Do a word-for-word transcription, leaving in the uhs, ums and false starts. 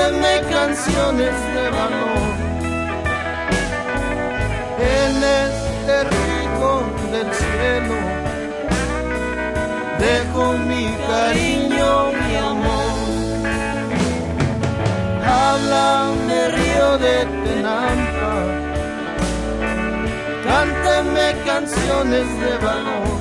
cánteme canciones de valor. En este rincón del cielo dejo mi cariño, mi amor. Háblame, río de Tenampa, cánteme canciones de valor.